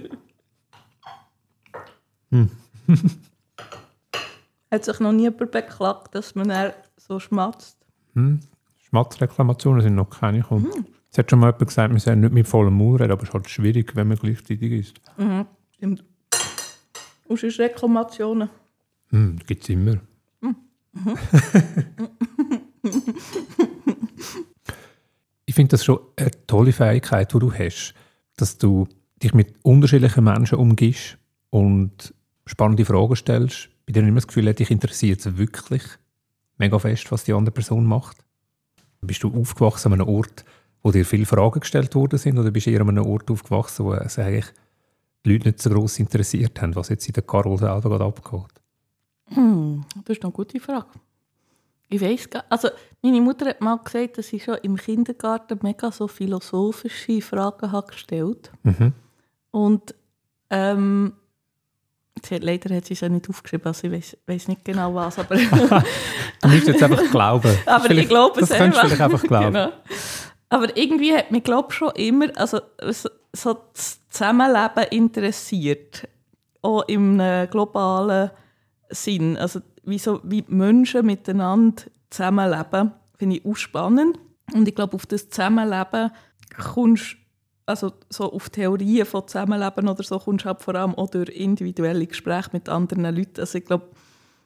Hat sich noch nie jemand beklagt, dass man dann so schmatzt? Schmatzreklamationen sind noch keine gekommen. Es hat schon mal jemand gesagt, wir sollen nicht mit vollem Mund reden, aber es ist halt schwierig, wenn man gleichzeitig ist. Stimmt. Und sonst Reklamationen? Das gibt es immer. Ich finde das schon eine tolle Fähigkeit, die du hast, dass du dich mit unterschiedlichen Menschen umgibst und spannende Fragen stellst, bei denen ich immer das Gefühl habe, dich interessiert es wirklich mega fest, was die andere Person macht. Bist du aufgewachsen an einem Ort, wo dir viele Fragen gestellt worden sind, oder bist du eher an einem Ort aufgewachsen, wo es eigentlich die Leute nicht so gross interessiert haben, was jetzt in der Carol selber gerade abgeht? Das ist eine gute Frage. Ich weiss gar nicht. Also, meine Mutter hat mal gesagt, dass ich schon im Kindergarten mega so philosophische Fragen habe gestellt. Und leider hat sie es ja nicht aufgeschrieben, also ich weiss nicht genau was. Aber du musst jetzt einfach glauben. Aber ich glaube es einfach. Das könntest du vielleicht einfach glauben. Genau. Aber irgendwie hat mich, glaube ich, schon immer so das Zusammenleben interessiert. Auch im globalen Sinn. Also wie Menschen miteinander zusammenleben, finde ich auch spannend. Und ich glaube, auf das Zusammenleben kommst also so auf Theorien von Zusammenleben oder so kommst du halt vor allem auch durch individuelle Gespräche mit anderen Leuten. Also ich glaube,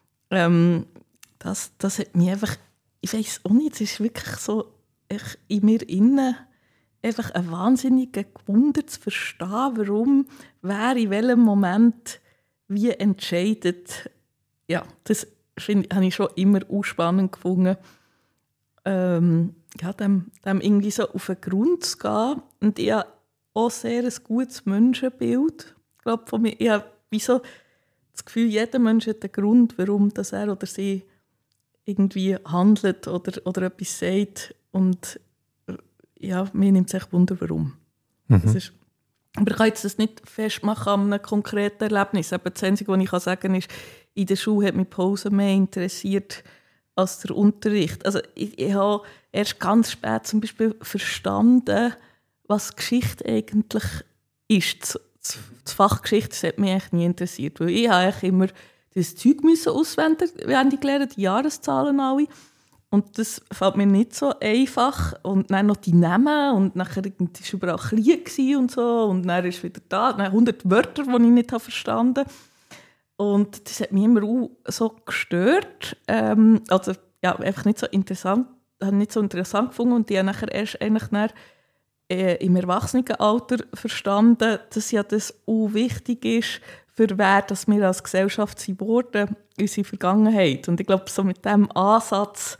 das hat mich einfach, ich weiss auch nicht, es ist wirklich so in mir innen einfach ein wahnsinniger Wunder zu verstehen, warum wer in welchem Moment wie entscheidet. Ja, das habe ich schon immer auch spannend gefunden. Dem irgendwie so auf den Grund zu gehen. Und ich habe auch sehr ein gutes Menschenbild. Ich glaube, von mir, ich habe das Gefühl, jeder Mensch hat einen Grund, warum das er oder sie irgendwie handelt oder etwas sagt. Und ja, mir nimmt es echt Wunder, warum. Das ist, aber ich kann jetzt das nicht festmachen an einem konkreten Erlebnis. Aber das Einzige, was ich sagen kann, ist, in der Schule hat mich die Pause mehr interessiert als der Unterricht. Also ich habe erst ganz spät zum Beispiel verstanden, was Geschichte eigentlich ist. Das Fach Geschichte, das hat mich eigentlich nie interessiert. Weil ich habe eigentlich immer das Zeug auswendig lernen, die Jahreszahlen alle. Und das fällt mir nicht so einfach. Und dann noch die Namen. Und nachher war es überall Krieg und so. Und dann ist wieder da. Dann 100 Wörter, die ich nicht verstanden habe. Und das hat mich immer auch so gestört. Also ja, einfach nicht so interessant. Ich habe nicht so interessant gefunden. Und ich habe nachher erst im Erwachsenenalter verstanden, dass ja das auch wichtig ist, für wer dass wir als Gesellschaft sind worden, unsere Vergangenheit. Und ich glaube, so mit diesem Ansatz,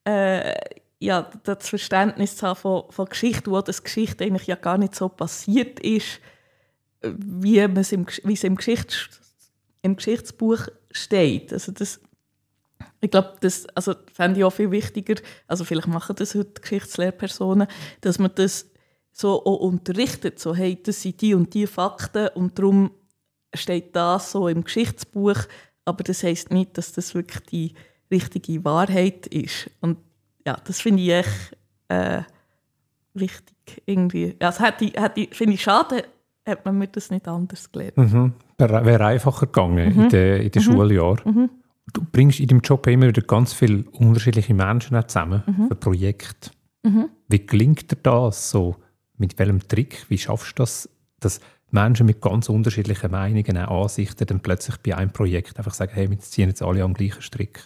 das Verständnis zu haben von Geschichte, wo das Geschichte eigentlich ja gar nicht so passiert ist, wie es im Geschichtsbuch steht. Also ich glaube, das fände ich auch viel wichtiger, also vielleicht machen das heute Geschichtslehrpersonen, dass man das so auch unterrichtet, so hey, das sind die und die Fakten und darum steht das so im Geschichtsbuch, aber das heisst nicht, dass das wirklich die richtige Wahrheit ist. Und ja, das finde ich echt wichtig irgendwie. Ja, finde ich schade, hat man mir das nicht anders gelernt. Wäre einfacher gegangen in den Schuljahren. Du bringst in deinem Job immer wieder ganz viele unterschiedliche Menschen zusammen für Projekte. Wie gelingt dir das so? Mit welchem Trick? Wie schaffst du das, dass Menschen mit ganz unterschiedlichen Meinungen und Ansichten dann plötzlich bei einem Projekt einfach sagen, hey, wir ziehen jetzt alle am gleichen Strick?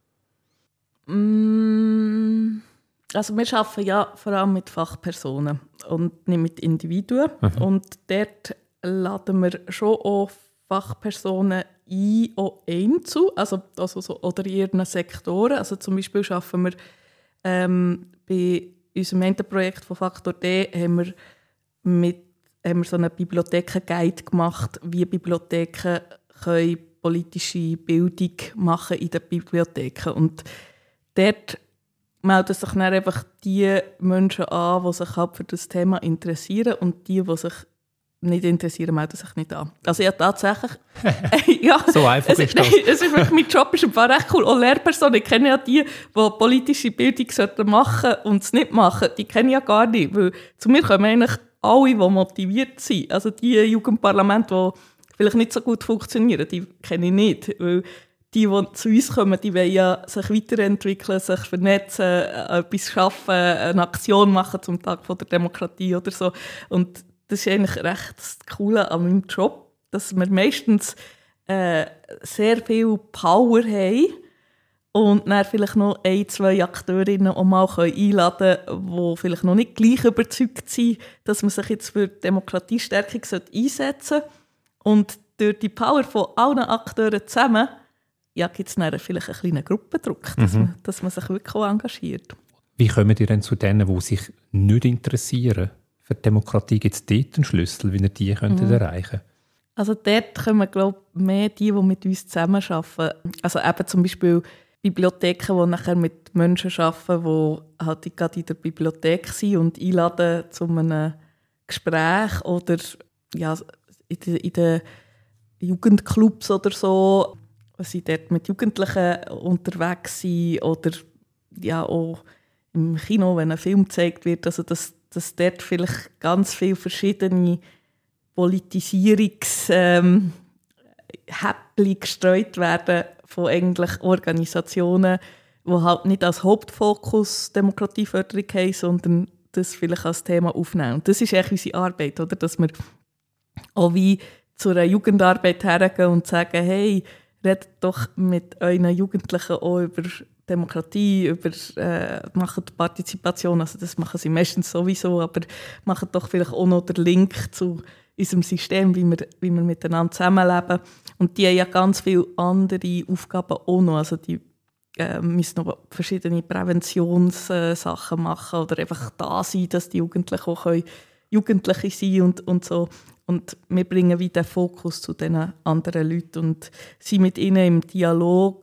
Also wir arbeiten ja vor allem mit Fachpersonen und nicht mit Individuen. Und dort laden wir schon auch Fachpersonen ein, auch einzu, oder in ihren Sektoren. Also zum Beispiel arbeiten wir bei unserem Enterprojekt von Faktor D haben wir so einen Bibliotheken-Guide gemacht, wie Bibliotheken können politische Bildung machen in den Bibliotheken. Und dort melden sich dann einfach die Menschen an, die sich halt für das Thema interessieren, und die sich nicht interessieren, melden sich nicht an. Also ja, tatsächlich... ja, so einfach ist das. Es ist wirklich, mein Job ist einfach recht cool. Auch Lehrpersonen, ich kenne ja die politische Bildung machen sollten und es nicht machen, die kenne ich ja gar nicht. Weil zu mir kommen eigentlich alle, die motiviert sind. Also die Jugendparlamente, die vielleicht nicht so gut funktionieren, die kenne ich nicht. Weil die zu uns kommen, die wollen ja sich weiterentwickeln, sich vernetzen, etwas schaffen, eine Aktion machen zum Tag der Demokratie oder so. Und das ist eigentlich recht das Coole an meinem Job, dass wir meistens sehr viel Power haben und dann vielleicht noch 1-2 Akteurinnen auch mal einladen können, die vielleicht noch nicht gleich überzeugt sind, dass man sich jetzt für Demokratiestärkung einsetzen sollte. Und durch die Power von allen Akteuren zusammen gibt es dann vielleicht einen kleinen Gruppendruck, dass man sich wirklich auch engagiert. Wie kommen ihr denn zu denen, die sich nicht interessieren? Für die Demokratie gibt es dort einen Schlüssel, wie ihr die erreichen könnt? Also dort kommen, glaube ich, mehr die mit uns zusammenarbeiten. Also eben zum Beispiel Bibliotheken, die nachher mit Menschen arbeiten, die halt gerade in der Bibliothek sind und einladen zu einem Gespräch oder ja, in den Jugendclubs oder so, sie dort mit Jugendlichen unterwegs sind oder ja auch im Kino, wenn ein Film gezeigt wird, also dass dort vielleicht ganz viele verschiedene Politisierungshäppchen gestreut werden von eigentlich Organisationen, die halt nicht als Hauptfokus Demokratieförderung haben, sondern das vielleicht als Thema aufnehmen. Und das ist eigentlich unsere Arbeit, oder? Dass wir auch wie zu einer Jugendarbeit hergehen und sagen, hey, redet doch mit euren Jugendlichen auch über Demokratie, macht Partizipation, also das machen sie meistens sowieso, aber macht doch vielleicht auch noch den Link zu unserem System, wie wir miteinander zusammenleben. Und die haben ja ganz viele andere Aufgaben auch noch, also die müssen noch verschiedene Präventionssachen machen oder einfach da sein, dass die Jugendlichen auch Jugendliche sein und so. Und wir bringen wieder den Fokus zu diesen anderen Leuten und sind mit ihnen im Dialog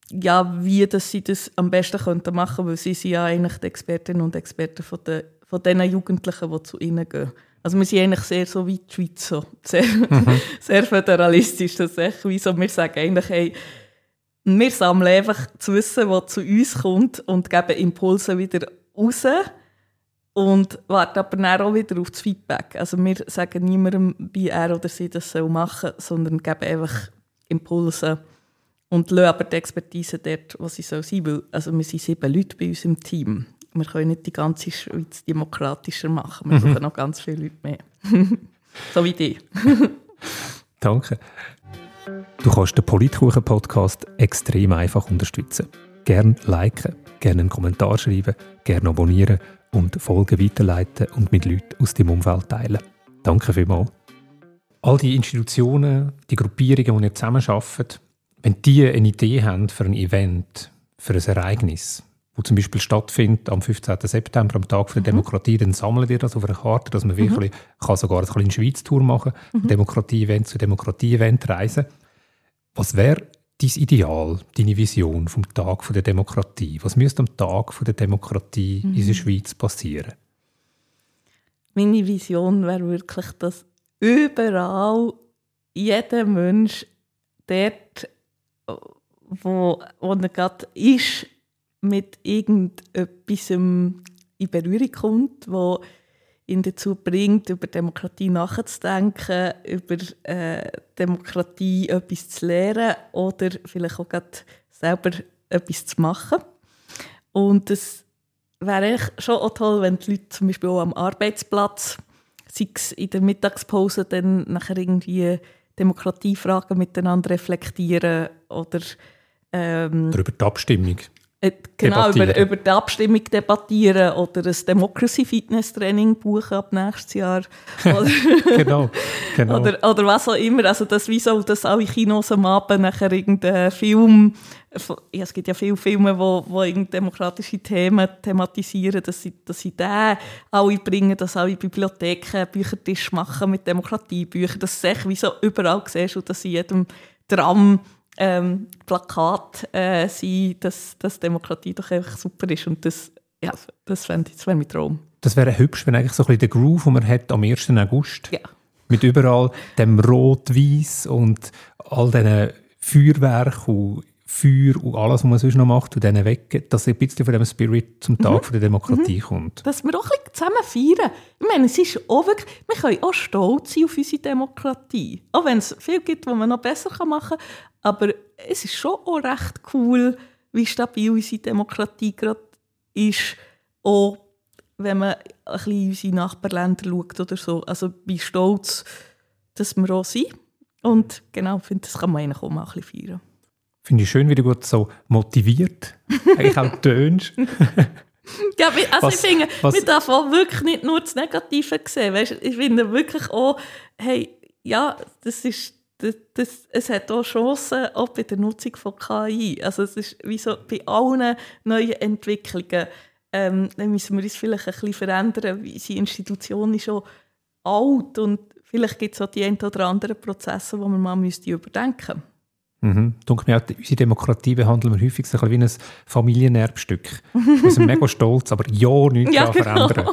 wie dass sie das am besten machen könnten, weil sie sind ja eigentlich die Expertinnen und Experten von den Jugendlichen, die zu ihnen gehen. Also wir sind eigentlich sehr so wie die Schweiz, so. Sehr föderalistisch. Das ist echt wie so, wir sagen eigentlich, hey, wir sammeln einfach das Wissen, das zu uns kommt und geben Impulse wieder raus und warten aber dann auch wieder auf das Feedback. Also wir sagen niemandem, wie er oder sie das machen soll, sondern geben einfach Impulse und lassen aber die Expertise dort, wo sie sein soll. Also wir sind 7 Leute bei uns im Team. Wir können nicht die ganze Schweiz demokratischer machen. Wir brauchen noch ganz viele Leute mehr. So wie die. Danke. Du kannst den Politkuchen-Podcast extrem einfach unterstützen. Gerne liken, gerne einen Kommentar schreiben, gerne abonnieren und Folgen weiterleiten und mit Leuten aus deinem Umfeld teilen. Danke vielmals. All die Institutionen, die Gruppierungen, die ihr zusammenarbeitet, wenn die eine Idee haben für ein Event, für ein Ereignis, das zum Beispiel stattfindet am 15. September, am Tag der Demokratie, dann sammeln wir das auf einer Karte, dass man wirklich kann sogar eine kleine Schweiz-Tour machen kann, Demokratie-Event zu Demokratie-Event reisen. Was wäre dein Ideal, deine Vision vom Tag der Demokratie? Was müsste am Tag der Demokratie in der Schweiz passieren? Meine Vision wäre wirklich, dass überall jeder Mensch dort, wo er gerade ist, mit irgendetwas in Berührung kommt, wo ihn dazu bringt, über Demokratie nachzudenken, über Demokratie etwas zu lernen oder vielleicht auch gerade selber etwas zu machen. Und es wäre eigentlich schon auch toll, wenn die Leute zum Beispiel auch am Arbeitsplatz, sei es in der Mittagspause, dann nachher irgendwie Demokratiefragen miteinander reflektieren oder über die Abstimmung. Genau, über die Abstimmung debattieren oder ein Democracy-Fitness-Training buchen ab nächstes Jahr. Oder, genau. Oder was auch immer. Also das wie so, dass alle Kinos am Abend nachher irgendeinen Film, ja, es gibt ja viele Filme, die demokratische Themen thematisieren, dass sie den alle bringen, dass alle Bibliotheken Büchertisch machen mit Demokratiebüchern, dass du es wie so überall siehst und dass in jedem Tram Plakat sein, dass Demokratie doch einfach super ist. Und das wäre mein Traum. Das wäre hübsch, wenn eigentlich so ein bisschen der Groove, den man hat am 1. August mit überall dem Rot-Weiß und all diesen Feuerwerk und Feuer und alles, was man sonst noch macht, und dann weg, dass ein bisschen von diesem Spirit zum Tag der Demokratie kommt. Dass wir auch ein bisschen zusammen feiern. Ich meine, es ist auch wirklich, wir können auch stolz sein auf unsere Demokratie. Auch wenn es viel gibt, was man noch besser machen kann. Aber es ist schon auch recht cool, wie stabil unsere Demokratie gerade ist. Auch wenn man ein bisschen in unsere Nachbarländer schaut oder so. Also wie stolz, dass wir auch sind. Und genau, ich finde, das kann man eigentlich auch mal ein bisschen feiern. Finde ich schön, wie du gut so motiviert eigentlich auch tönst. Ja, also ich finde, wir darf auch wirklich nicht nur das Negative sehen. Weißt, ich finde wirklich auch, hey, ja, es hat auch Chancen, auch bei der Nutzung von KI. Also es ist wie so bei allen neuen Entwicklungen, dann müssen wir uns vielleicht ein bisschen verändern. Unsere Institution ist schon alt und vielleicht gibt es auch die ein oder anderen Prozesse, die man mal überdenken müsste. Denke mir auch, unsere Demokratie behandeln wir häufig so ein bisschen wie ein Familienerbstück. Wir sind mega stolz, aber nichts verändern.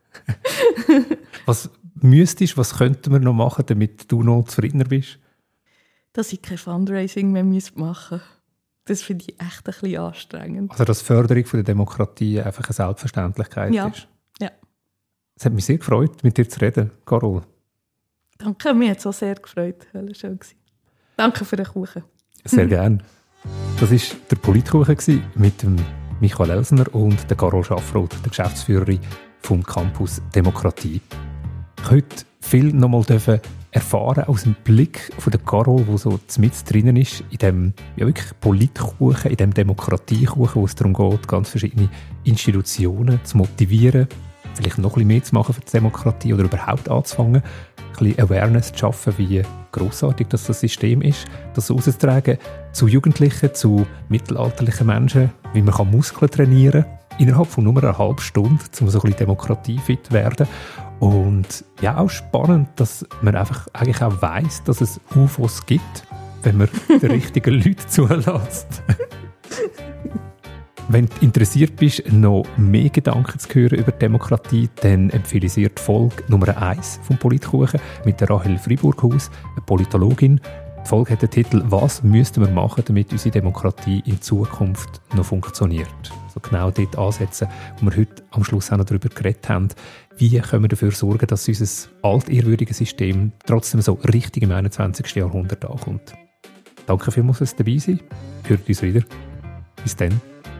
Was was könnten wir noch machen, damit du noch zufriedener bist? Dass ich kein Fundraising mehr machen müsste. Das finde ich echt ein bisschen anstrengend. Also, dass Förderung von der Demokratie einfach eine Selbstverständlichkeit ist. Ja. Es hat mich sehr gefreut, mit dir zu reden, Carol. Danke, mir hat es auch sehr gefreut. Schön gewesen. Danke für den Kuchen. Sehr gerne. Das war der Politkuchen mit dem Michael Elsner und der Carol Schaffroth, der Geschäftsführerin vom Campus Demokratie. Ich heute viel noch mal erfahren aus dem Blick von der Carol, die so mit drinnen ist, in dem wirklich Politkuchen, in dem Demokratiekuchen, wo es darum geht, ganz verschiedene Institutionen zu motivieren, vielleicht noch ein bisschen mehr zu machen für die Demokratie oder überhaupt anzufangen, ein bisschen Awareness zu schaffen, wie grossartig das System ist, das auszutragen zu Jugendlichen, zu mittelalterlichen Menschen, wie man Muskeln trainieren kann, innerhalb von nur einer halben Stunde, um so ein bisschen demokratiefit zu werden. Und ja, auch spannend, dass man einfach eigentlich auch weiss, dass es UFOs gibt, wenn man die richtigen Leute zulässt. Wenn du interessiert bist, noch mehr Gedanken zu hören über Demokratie, dann empfehle ich dir die Folge Nummer 1 vom Politkuchen mit der Rahel Friburghaus, eine Politologin. Die Folge hat den Titel «Was müssten wir machen, damit unsere Demokratie in Zukunft noch funktioniert?» Also genau dort ansetzen, wo wir heute am Schluss auch noch darüber geredet haben. Wie können wir dafür sorgen, dass unser altehrwürdiges System trotzdem so richtig im 21. Jahrhundert ankommt? Danke vielmals fürs Dabeisein. Hört uns wieder. Bis dann.